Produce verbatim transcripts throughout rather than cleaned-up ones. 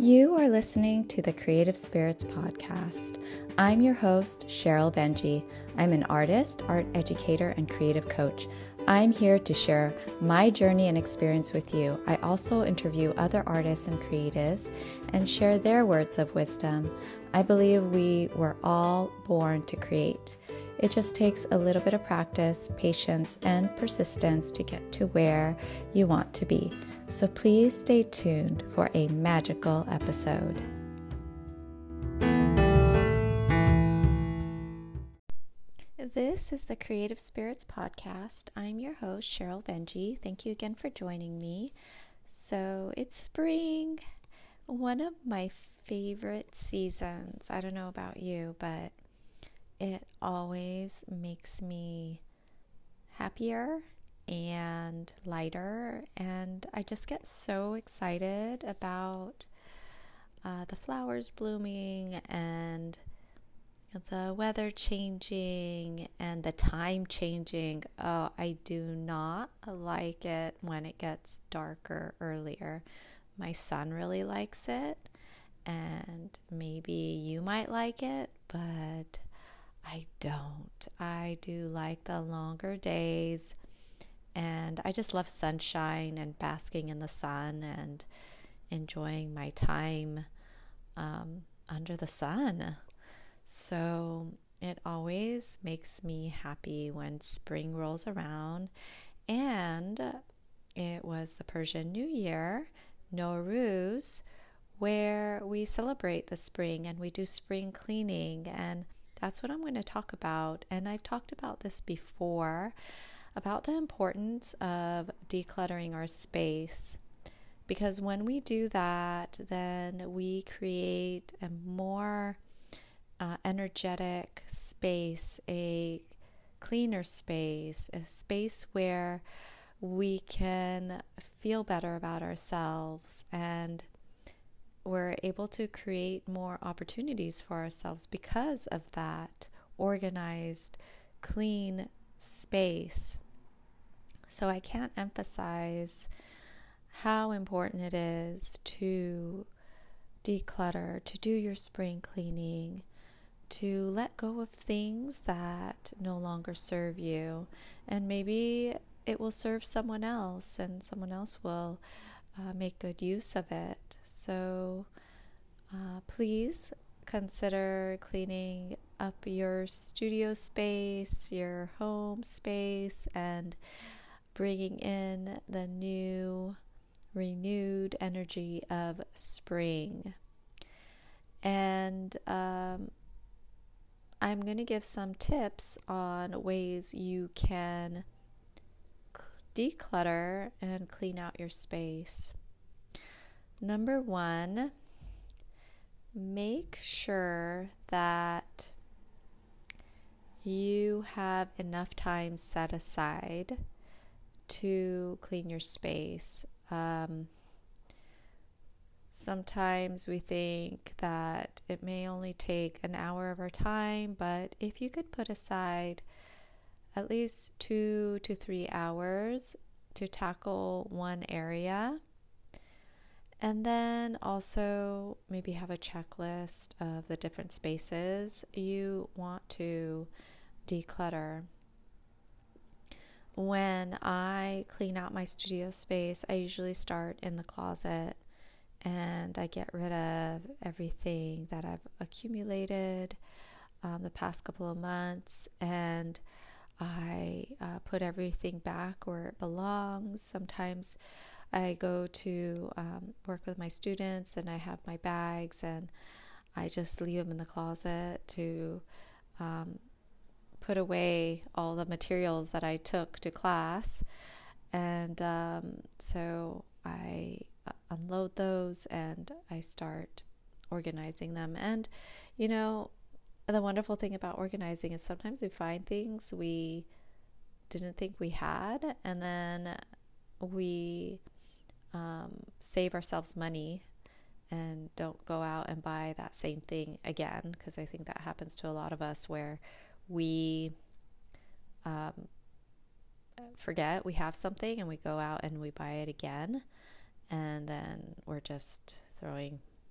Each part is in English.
You are listening to the Creative Spirits Podcast. I'm your host, Cheryl Benji. I'm an artist, art educator, and creative coach. I'm here to share my journey and experience with you. I also interview other artists and creatives and share their words of wisdom. I believe we were all born to create. It just takes a little bit of practice, patience, and persistence to get to where you want to be. So please stay tuned for a magical episode. This is the Creative Spirits Podcast. I'm your host, Cheryl Benji. Thank you again for joining me. So it's spring, one of my favorite seasons. I don't know about you, but it always makes me happier and lighter, and I just get so excited about uh, the flowers blooming and the weather changing and the time changing. Oh, I do not like it when it gets darker earlier. My son really likes it, and maybe you might like it, but I don't. I do like the longer days. And I just love sunshine and basking in the sun and enjoying my time um, under the sun. So it always makes me happy when spring rolls around. And it was the Persian New Year, Nowruz, where we celebrate the spring and we do spring cleaning. And that's what I'm going to talk about. And I've talked about this before, about the importance of decluttering our space, because when we do that, then we create a more uh, energetic space, a cleaner space, a space where we can feel better about ourselves, and we're able to create more opportunities for ourselves because of that organized, clean space. So I can't emphasize how important it is to declutter, to do your spring cleaning, to let go of things that no longer serve you, and maybe it will serve someone else and someone else will uh, make good use of it. So uh, please consider cleaning up your studio space, your home space, and bringing in the new, renewed energy of spring. And um, I'm going to give some tips on ways you can declutter and clean out your space. Number one, make sure that you have enough time set aside to clean your space. Um, sometimes we think that it may only take an hour of our time, but if you could put aside at least two to three hours to tackle one area, and then also maybe have a checklist of the different spaces you want to declutter. When I clean out my studio space, I usually start in the closet and I get rid of everything that I've accumulated um, the past couple of months, and I uh, put everything back where it belongs. Sometimes I go to um, work with my students and I have my bags and I just leave them in the closet to um, put away all the materials that I took to class. And um, so I unload those and I start organizing them. And, you know, the wonderful thing about organizing is sometimes we find things we didn't think we had, and then we um, save ourselves money and don't go out and buy that same thing again, because I think that happens to a lot of us where we um, forget we have something and we go out and we buy it again, and then we're just throwing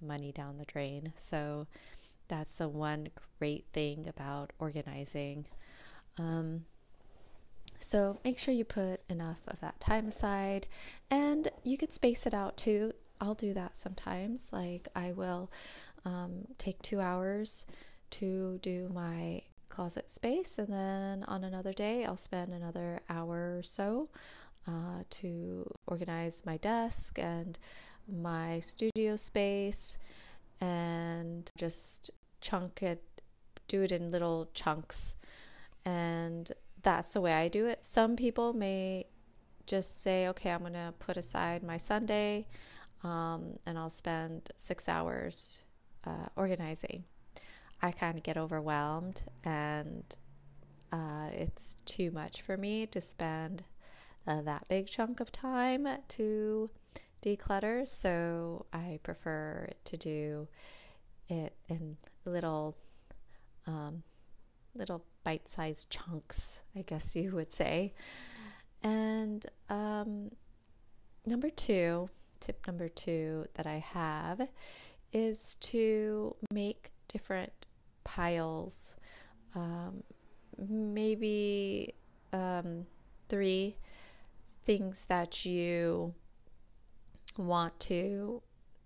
money down the drain. So that's the one great thing about organizing. Um, so make sure you put enough of that time aside, and you could space it out too. I'll do that sometimes. Like I will um, take two hours to do my closet space, and then on another day I'll spend another hour or so uh, to organize my desk and my studio space, and just chunk it, do it in little chunks. And that's the way I do it. Some people may just say, okay, I'm going to put aside my Sunday um, and I'll spend six hours uh, organizing. I kind of get overwhelmed, and uh, it's too much for me to spend uh, that big chunk of time to declutter. So I prefer to do it in little um, little bite-sized chunks, I guess you would say. And um, number two, tip number two that I have is to make different piles, um, maybe um, three things that you want to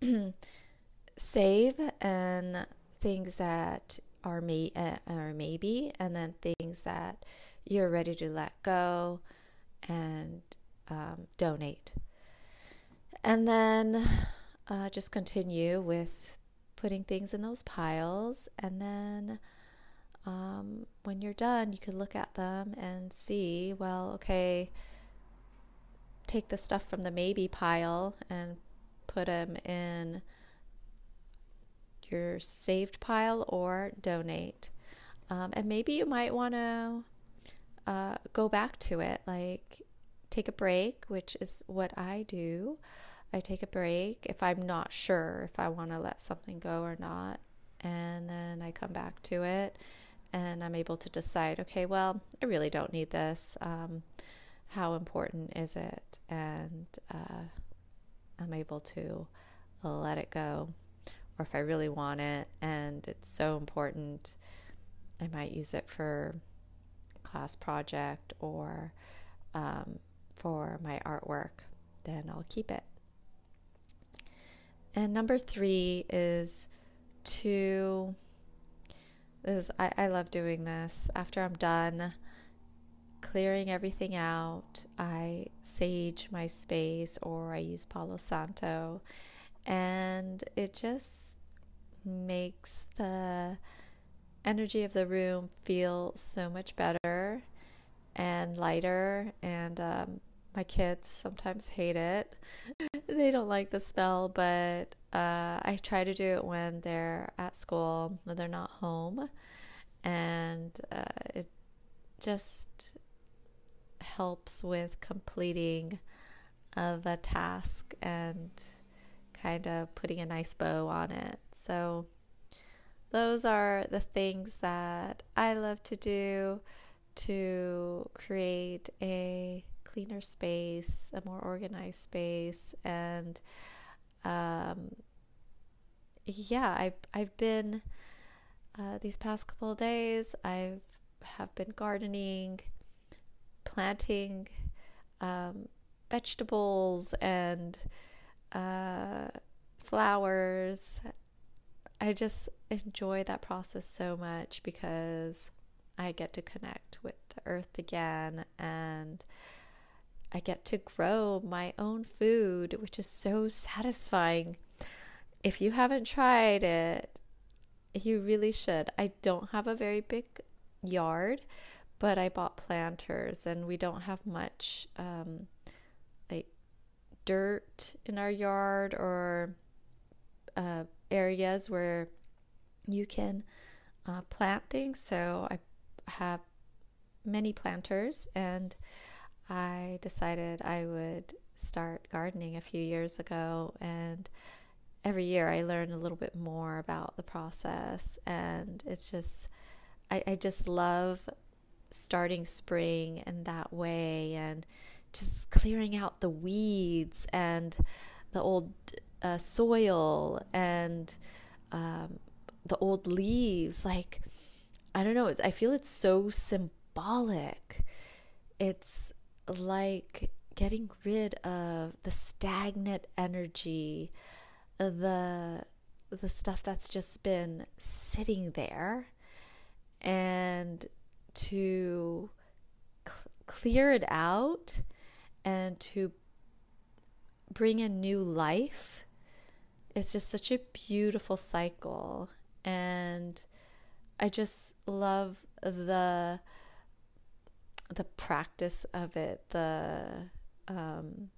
save, and things that are may uh, or maybe, and then things that you're ready to let go and um, donate. And then uh, just continue with putting things in those piles, and then um, when you're done, you could look at them and see, well, okay, take the stuff from the maybe pile and put them in your saved pile or donate. Um, and maybe you might want to uh, go back to it, like take a break, which is what I do. I take a break if I'm not sure if I want to let something go or not. And then I come back to it and I'm able to decide, okay, well, I really don't need this. Um, how important is it? And uh, I'm able to let it go. Or if I really want it and it's so important, I might use it for a class project or um, for my artwork, then I'll keep it. And number three is to, this, I, I love doing this. After I'm done clearing everything out, I sage my space or I use Palo Santo. And it just makes the energy of the room feel so much better and lighter. And um, my kids sometimes hate it. They don't like the smell, but uh, I try to do it when they're at school, when they're not home. And uh, it just helps with completing uh, the task and kind of putting a nice bow on it. So those are the things that I love to do to create a cleaner space, a more organized space. And um, yeah, I, I've been, uh, these past couple of days, I've have been gardening, planting um, vegetables and uh, flowers. I just enjoy that process so much because I get to connect with the earth again, and I get to grow my own food, which is so satisfying. If you haven't tried it, you really should. I don't have a very big yard, but I bought planters, and we don't have much um, like dirt in our yard or uh, areas where you can uh, plant things. So I have many planters, and I decided I would start gardening a few years ago, and every year I learn a little bit more about the process, and it's just I, I just love starting spring in that way, and just clearing out the weeds and the old uh, soil and um, the old leaves. Like, I don't know, it's, I feel it's so symbolic. It's like getting rid of the stagnant energy, the the stuff that's just been sitting there, and to cl- clear it out and to bring in new life. It's just such a beautiful cycle, and I just love the the practice of it, the um,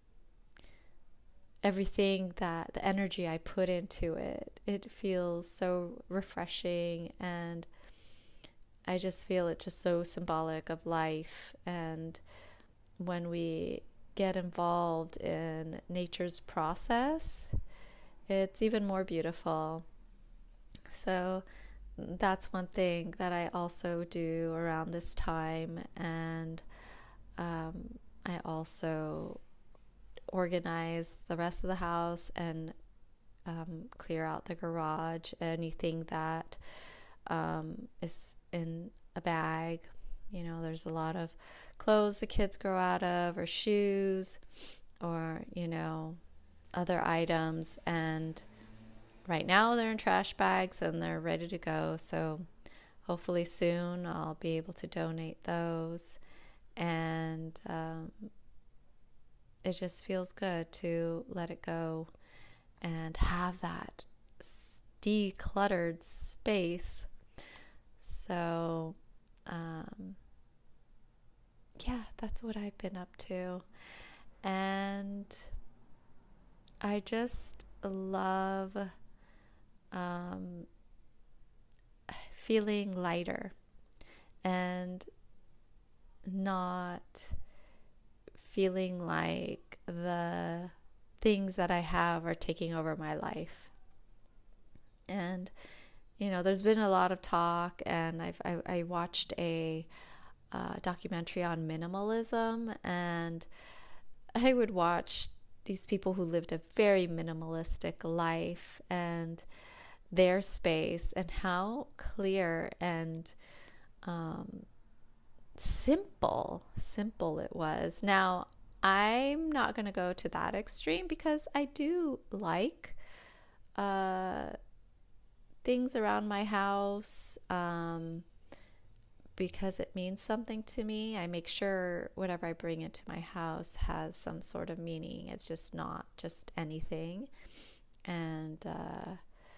everything that the energy I put into it. It feels so refreshing, and I just feel it's just so symbolic of life. And when we get involved in nature's process, it's even more beautiful. So that's one thing that I also do around this time. And um, I also organize the rest of the house and um, clear out the garage, anything that um, is in a bag. You know, there's a lot of clothes the kids grow out of, or shoes, or, you know, other items. And right now they're in trash bags and they're ready to go. So hopefully soon I'll be able to donate those. And um, it just feels good to let it go and have that decluttered space. So, um, yeah, that's what I've been up to. And I just love um, feeling lighter and not feeling like the things that I have are taking over my life. And, you know, there's been a lot of talk, and I've I, I watched a uh, documentary on minimalism, and I would watch these people who lived a very minimalistic life and their space, and how clear and um, simple, simple it was. Now, I'm not going to go to that extreme, because I do like uh, things around my house, um, because it means something to me. I make sure whatever I bring into my house has some sort of meaning. It's just not just anything. And uh,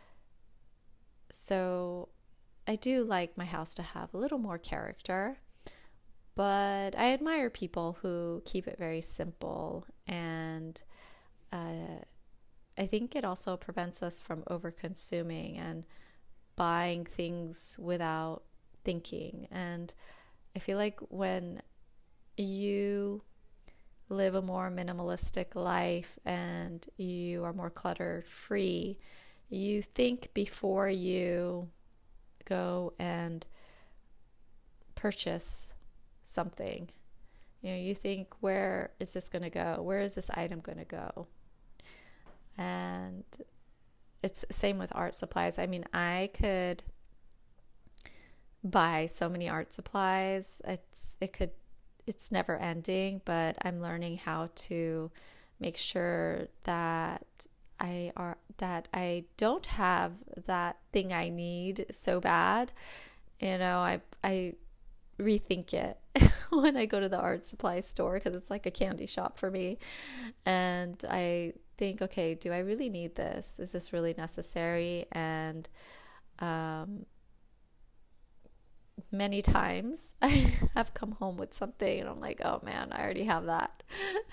so I do like my house to have a little more character. But I admire people who keep it very simple, and uh, I think it also prevents us from over-consuming and buying things without thinking. And I feel like when you live a more minimalistic life and you are more clutter-free, you think before you go and purchase something. You know, you think, where is this going to go? Where is this item going to go? And it's the same with art supplies. I mean, I could buy so many art supplies. It's it could it's never ending, but I'm learning how to make sure that I are that I don't have that thing I need so bad. You know, I I rethink it when I go to the art supply store, because it's like a candy shop for me. And I think, okay, do I really need this? Is this really necessary? And um, many times I have come home with something and I'm like, oh man, I already have that.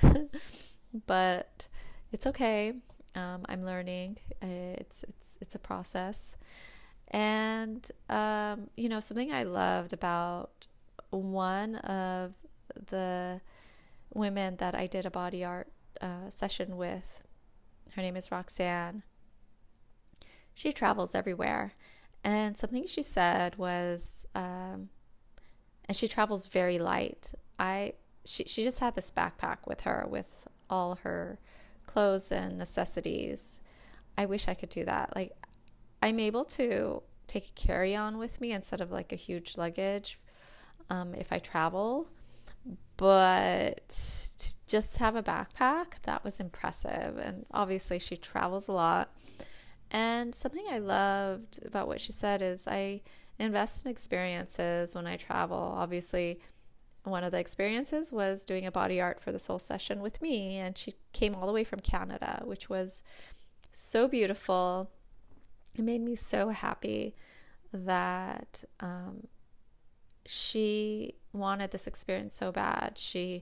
But it's okay. Um, I'm learning. It's it's it's a process. And um, you know, something I loved about one of the women that I did a body art uh, session with, her name is Roxanne. She travels everywhere. And something she said was, um, and she travels very light. I she, she just had this backpack with her with all her clothes and necessities. I wish I could do that. Like, I'm able to take a carry-on with me instead of like a huge luggage um, if I travel. But to just have a backpack, that was impressive. And obviously she travels a lot. And something I loved about what she said is I invest in experiences when I travel. Obviously, one of the experiences was doing a body art for the soul session with me. And she came all the way from Canada, which was so beautiful. It made me so happy that um, she wanted this experience so bad. She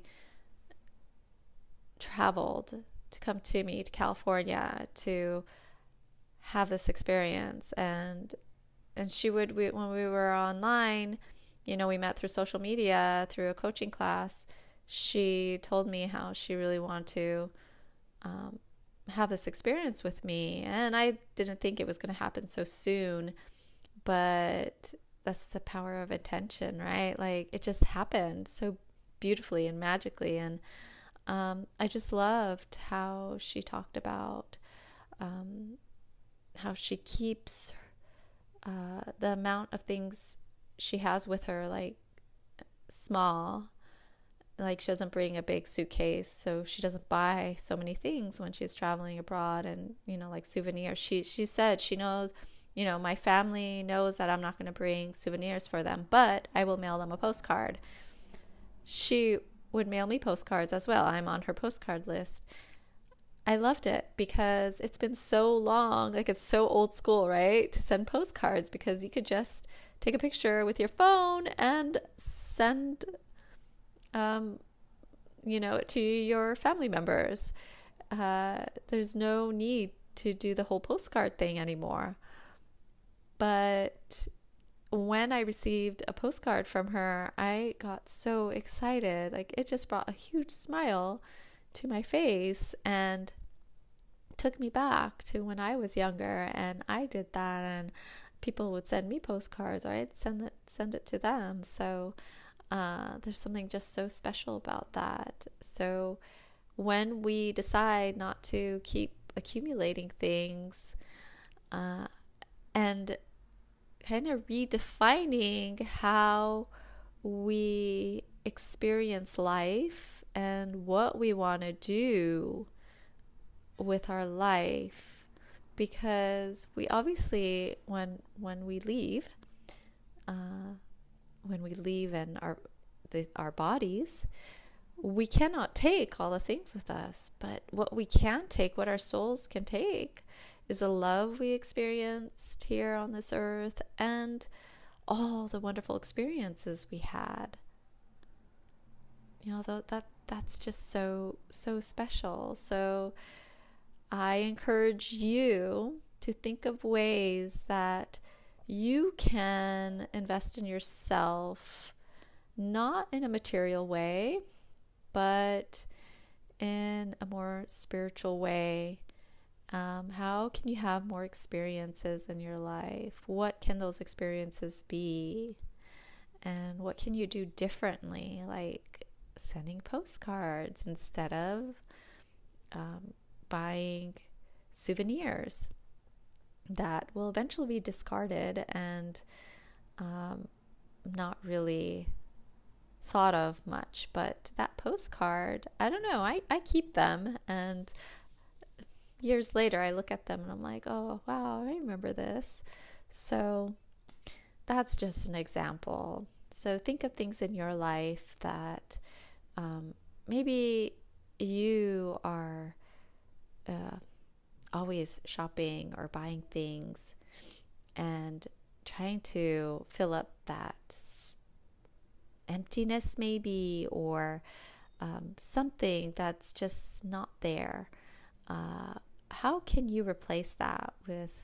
traveled to come to me to California to have this experience, and and she would we, when we were online, you know, we met through social media, through a coaching class. She told me how she really wanted to um, have this experience with me, and I didn't think it was going to happen so soon, but that's the power of intention, right? Like, it just happened so beautifully and magically. And um, I just loved how she talked about um, how she keeps uh, the amount of things she has with her, like, small. Like, she doesn't bring a big suitcase, so she doesn't buy so many things when she's traveling abroad, and, you know, like souvenirs. She, she said she knows, you know, my family knows that I'm not going to bring souvenirs for them, but I will mail them a postcard. She would mail me postcards as well. I'm on her postcard list. I loved it because it's been so long, like, it's so old school, right? To send postcards, because you could just take a picture with your phone and send, um, you know, to your family members. Uh, there's no need to do the whole postcard thing anymore. But when I received a postcard from her, I got so excited. Like, it just brought a huge smile to my face and took me back to when I was younger and I did that, and people would send me postcards, or I'd send it send it to them. So uh, there's something just so special about that. So when we decide not to keep accumulating things uh, and kind of redefining how we experience life and what we want to do with our life, because we obviously, when when we leave, uh, when we leave in our the, our bodies, we cannot take all the things with us. But what we can take, what our souls can take, is the love we experienced here on this earth and all the wonderful experiences we had. You know, that, that that's just so, so special. So I encourage you to think of ways that you can invest in yourself, not in a material way, but in a more spiritual way. Um, how can you have more experiences in your life? What can those experiences be? And what can you do differently? Like sending postcards instead of um, buying souvenirs that will eventually be discarded and um, not really thought of much. But that postcard, I don't know, I, I keep them, and years later I look at them and I'm like, oh wow, I remember this. So that's just an example. So think of things in your life that um, maybe you are uh, always shopping or buying things and trying to fill up that emptiness maybe, or um, something that's just not there. Uh, how can you replace that with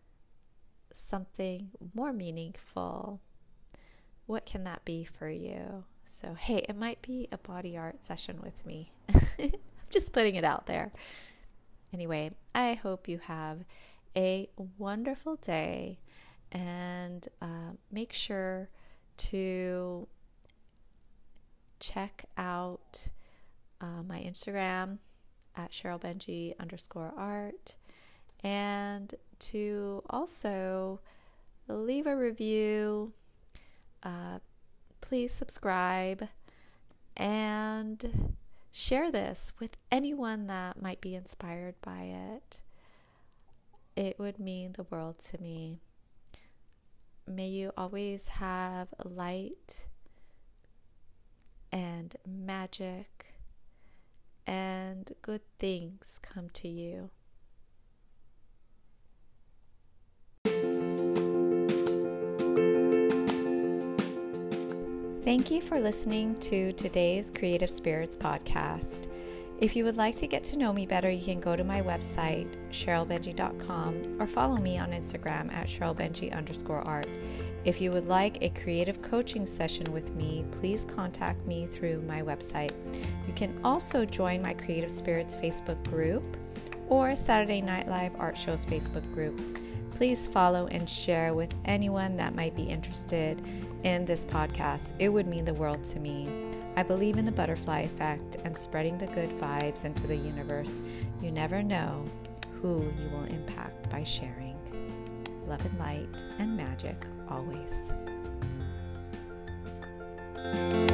something more meaningful? What can that be for you? So, hey, it might be a body art session with me. I'm just putting it out there. Anyway, I hope you have a wonderful day, and uh, make sure to check out uh, my Instagram at Cheryl Benji underscore art, and to also leave a review. Uh, please subscribe and share this with anyone that might be inspired by it. It would mean the world to me. May you always have light and magic and good things come to you. Thank you for listening to today's Creative Spirits podcast. If you would like to get to know me better, you can go to my website, cheryl benji dot com, or follow me on Instagram at cherylbenji underscore art. If you would like a creative coaching session with me, please contact me through my website. You can also join my Creative Spirits Facebook group or Saturday Night Live Art Show's Facebook group. Please follow and share with anyone that might be interested in this podcast. It would mean the world to me. I believe in the butterfly effect and spreading the good vibes into the universe. You never know who you will impact by sharing. Love and light and magic always.